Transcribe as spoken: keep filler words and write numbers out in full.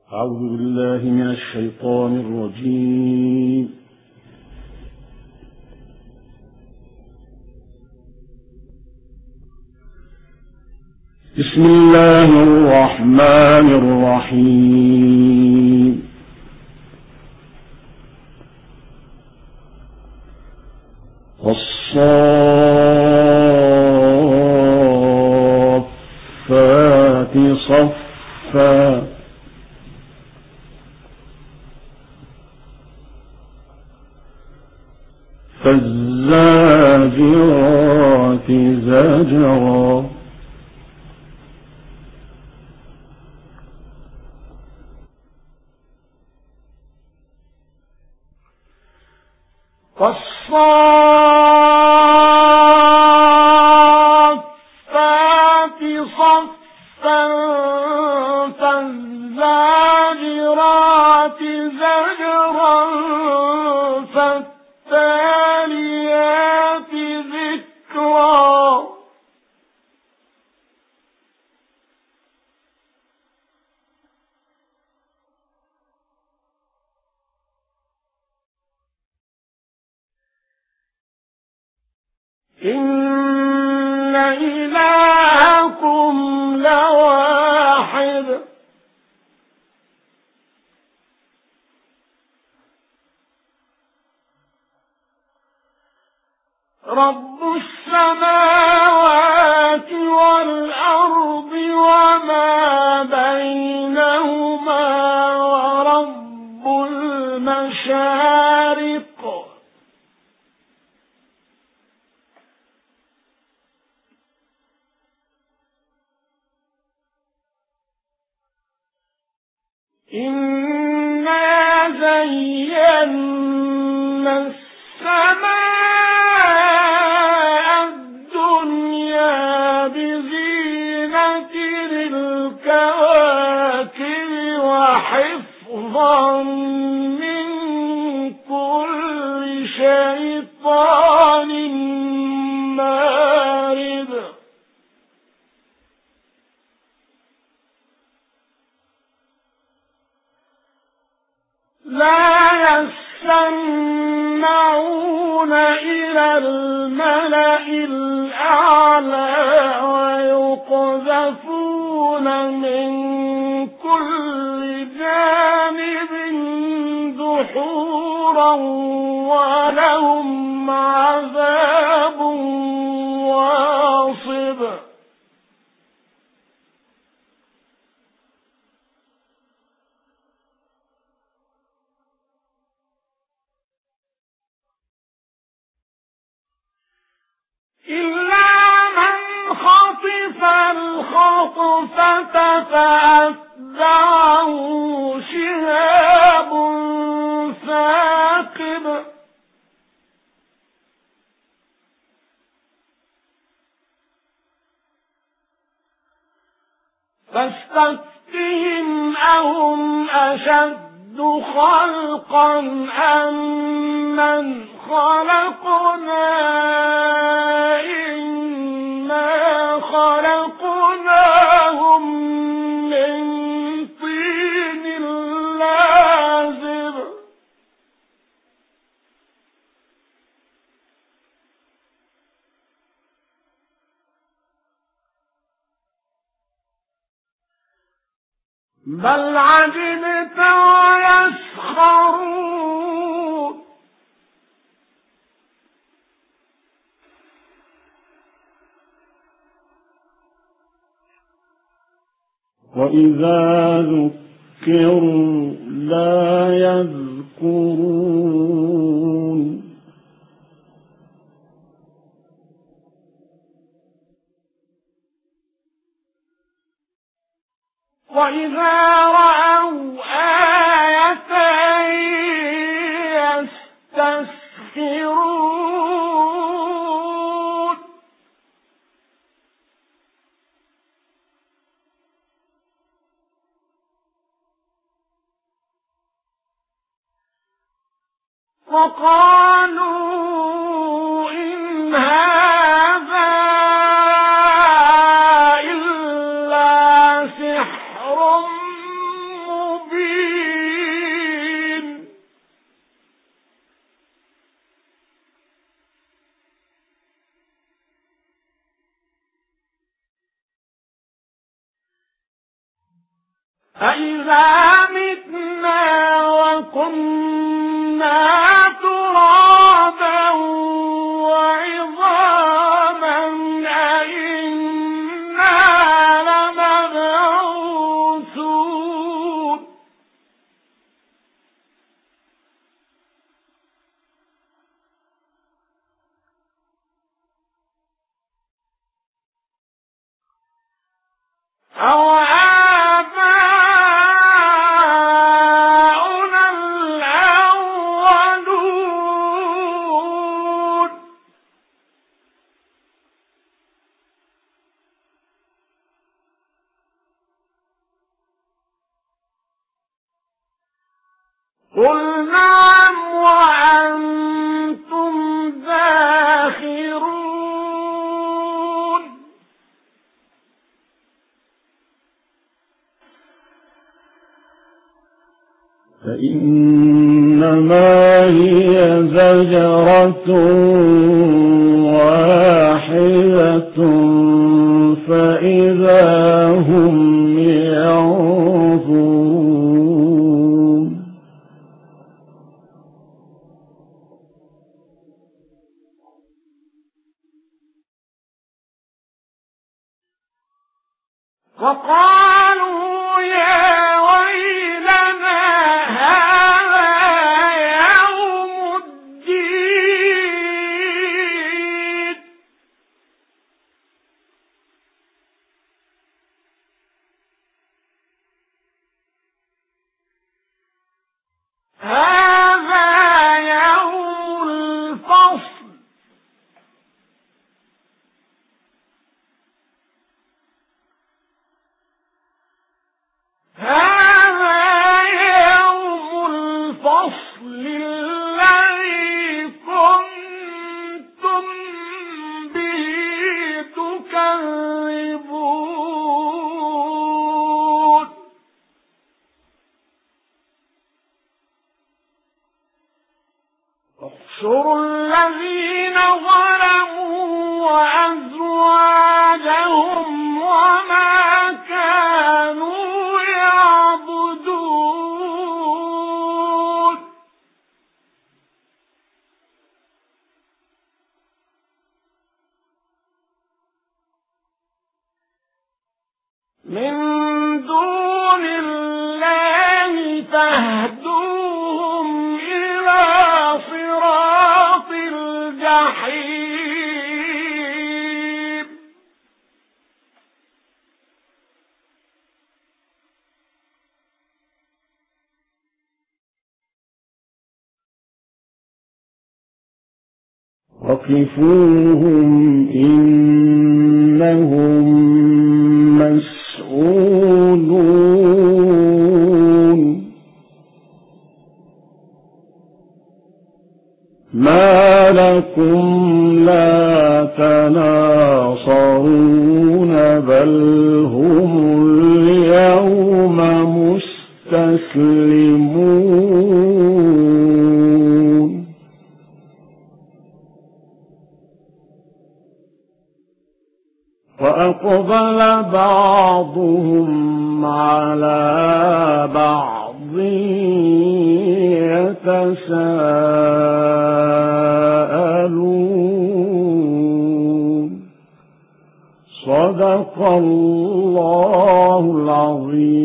أعوذ بالله من الشيطان الرجيم. بسم الله الرحمن الرحيم. والصافات صفا فالزاجرات زجرا والصافات صفا فالزاجرات زجرا فالتاليات ذكرا إن إلهكم لواحد رب السماوات والأرض وما بينهما ورب المشارق إنا زينا السماء الدنيا بزينة الكواكب وحفظا من كل شيطان مارد لا يستمعون إلى الملأ الأعلى ويقذفون من كل جانب دحورا ولهم عذاب واصب إلا من خطف الخطفة فأتبعه شهاب ثاقب فاستفتهم أهم أشد خلقا أم من خلقنا إنا خلقناهم من طين لازب بل عجبت ويسخرون وإذا ذكروا لا يذكرون وإذا رأوا آية يستسخرون وقالوا إن هذا إلا سحر مبين أإذا متنا وكنا ترابا وعظاما أإنا لمبعوثون أو آباؤنا الأولون قل نعم وأنتم داخرون فإنما هي زجرة واحدة فإذا هم ينظرون وقالوا يا ويلنا هذا يوم الدين هذا يوم الفصل هذا يوم الفصل الذي كنتم به تكذبون احشروا الذين ظلموا وأزواجهم وما كانوا يعبدون من دون الله فاهدوهم إلى صراط الجحيم وقفوهم إنهم مسؤولون ما لكم لا تناصرون بل هم اليوم مستسلمون وأقبل بعضهم على بعض يتساءلون صدق الله العظيم.